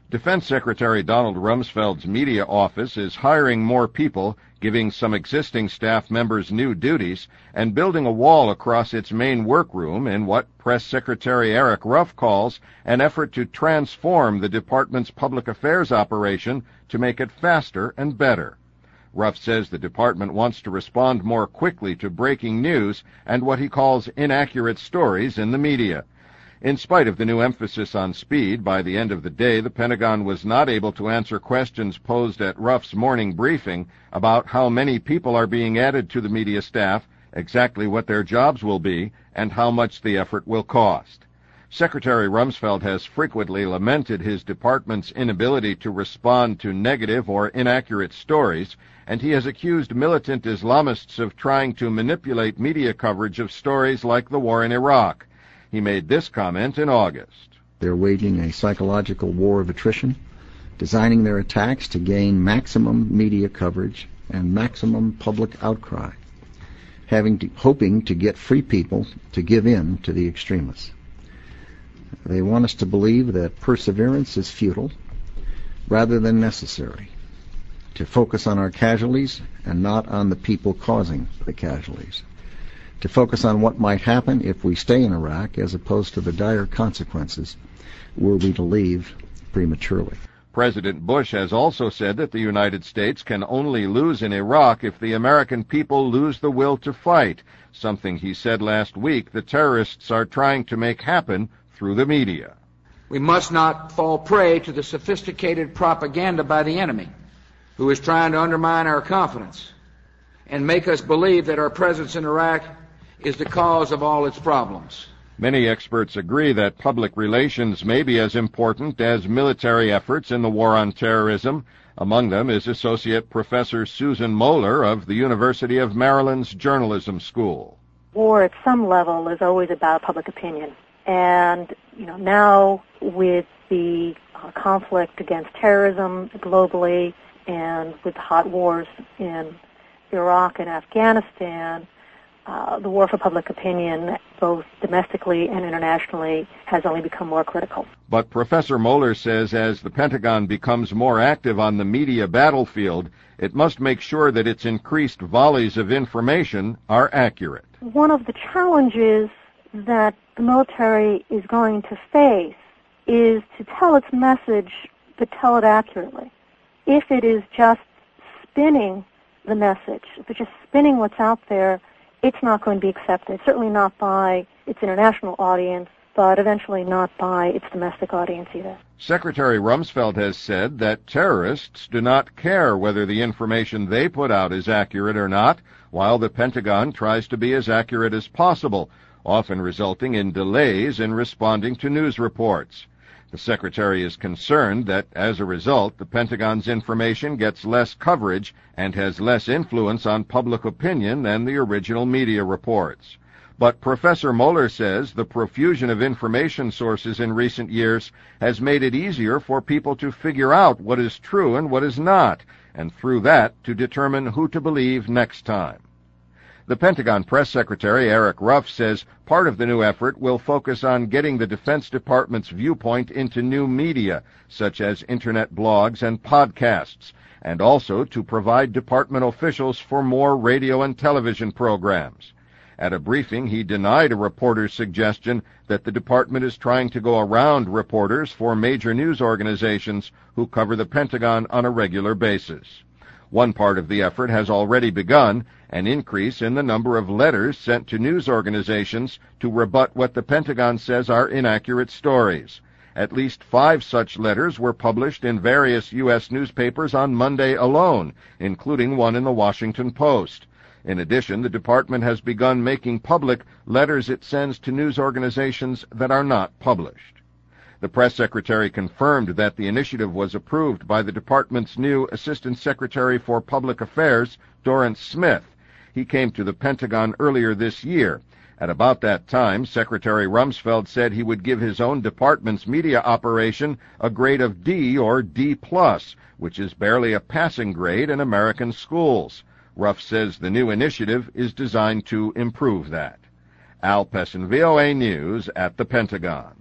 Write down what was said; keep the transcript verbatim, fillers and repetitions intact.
Defense Secretary Donald Rumsfeld's media office is hiring more people, giving some existing staff members new duties, and building a wall across its main workroom in what Press Secretary Eric Ruff calls an effort to transform the department's public affairs operation to make it faster and better. Ruff says the department wants to respond more quickly to breaking news and what he calls inaccurate stories in the media. In spite of the new emphasis on speed, by the end of the day, the Pentagon was not able to answer questions posed at Ruff's morning briefing about how many people are being added to the media staff, exactly what their jobs will be, and how much the effort will cost. Secretary Rumsfeld has frequently lamented his department's inability to respond to negative or inaccurate stories, and he has accused militant Islamists of trying to manipulate media coverage of stories like the war in Iraq. He made this comment in August. They're waging a psychological war of attrition, designing their attacks to gain maximum media coverage and maximum public outcry, having to, hoping to get free people to give in to the extremists. They want us to believe that perseverance is futile rather than necessary, to focus on our casualties and not on the people causing the casualties, to focus on what might happen if we stay in Iraq as opposed to the dire consequences were we to leave prematurely. President Bush has also said that the United States can only lose in Iraq if the American people lose the will to fight, something he said last week the terrorists are trying to make happen through the media. We must not fall prey to the sophisticated propaganda by the enemy, who is trying to undermine our confidence and make us believe that our presence in Iraq is the cause of all its problems. Many experts agree that public relations may be as important as military efforts in the war on terrorism. Among them is Associate Professor Susan Moeller of the University of Maryland's Journalism School. War at some level is always about public opinion. And, you know, now with the uh, conflict against terrorism globally and with the hot wars in Iraq and Afghanistan, Uh, the war for public opinion, both domestically and internationally, has only become more critical. But Professor Moeller says as the Pentagon becomes more active on the media battlefield, it must make sure that its increased volleys of information are accurate. One of the challenges that the military is going to face is to tell its message, but tell it accurately. If it is just spinning the message, if it's just spinning what's out there, it's not going to be accepted, certainly not by its international audience, but eventually not by its domestic audience either. Secretary Rumsfeld has said that terrorists do not care whether the information they put out is accurate or not, while the Pentagon tries to be as accurate as possible, often resulting in delays in responding to news reports. The Secretary is concerned that, as a result, the Pentagon's information gets less coverage and has less influence on public opinion than the original media reports. But Professor Moeller says the profusion of information sources in recent years has made it easier for people to figure out what is true and what is not, and through that to determine who to believe next time. The Pentagon Press Secretary Eric Ruff says part of the new effort will focus on getting the Defense Department's viewpoint into new media, such as Internet blogs and podcasts, and also to provide department officials for more radio and television programs. At a briefing, he denied a reporter's suggestion that the department is trying to go around reporters for major news organizations who cover the Pentagon on a regular basis. One part of the effort has already begun, an increase in the number of letters sent to news organizations to rebut what the Pentagon says are inaccurate stories. At least five such letters were published in various U S newspapers on Monday alone, including one in the Washington Post. In addition, the department has begun making public letters it sends to news organizations that are not published. The press secretary confirmed that the initiative was approved by the department's new Assistant Secretary for Public Affairs, Dorrance Smith. He came to the Pentagon earlier this year. At about that time, Secretary Rumsfeld said he would give his own department's media operation a grade of D or D plus, which is barely a passing grade in American schools. Ruff says the new initiative is designed to improve that. Al Pessin, V O A News at the Pentagon.